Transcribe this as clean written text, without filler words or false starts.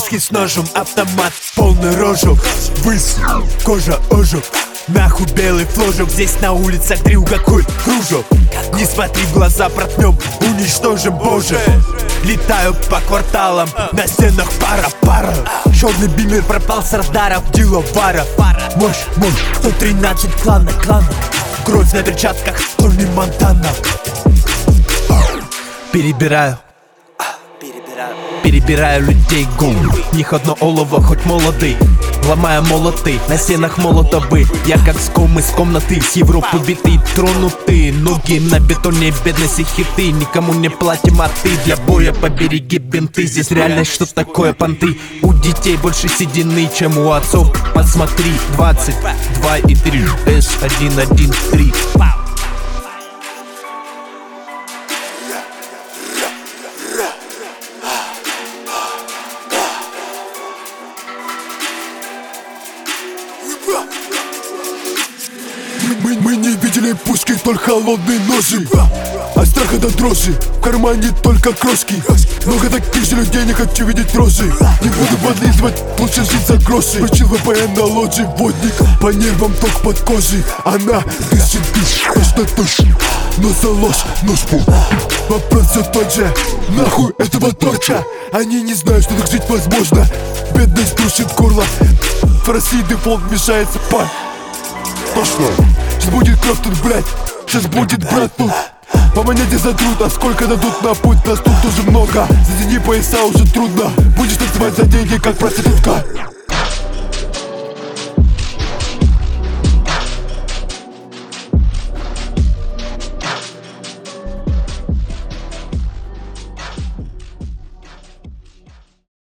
Полицейский с ножом, автомат, полный рожок. Высу, кожа ожог, нахуй белый фложок. Здесь на улицах дрил какой кружок. Не смотри в глаза, проткнем, уничтожим, боже. Летаю по кварталам, на стенах пара. Черный бимер пропал с радаров, диловара. Мощь, 113 клана. Кровь на перчатках, Тони Монтана. Перебираю людей гум. Них одно олово, хоть молодый. Ломаю молоты, на стенах молотовы. Я как ском из комнаты, с Европы битый, тронутые. Ноги на бетоне, бедности хиты. Никому не платим, а ты для боя побереги бинты. Здесь реальность, что такое понты. У детей больше седины, чем у отцов. Посмотри, 22 и 3 S113. Мы не видели пушки, только холодные ножи. От страха до дрожи, в кармане только крошки. Много таких же людей, не хочу видеть рожи. Не буду подлизывать, лучше жить за гроши. Включил VPN на лоджии, водник. По нервам ток под кожей. Она дышит, точно. Но за ложь, нож пул. Вопрос все тот же, нахуй этого торча. Они не знают, что так жить возможно. Бедность душит горло. В России дефолт мешается по. Пошло. Сейчас будет кровь тут, блять. Сейчас будет брат тут. По монете затрут, а сколько дадут на путь? Нас тут тоже много. Затяни пояса, уже трудно. Будешь танцевать за деньги, как проститутка.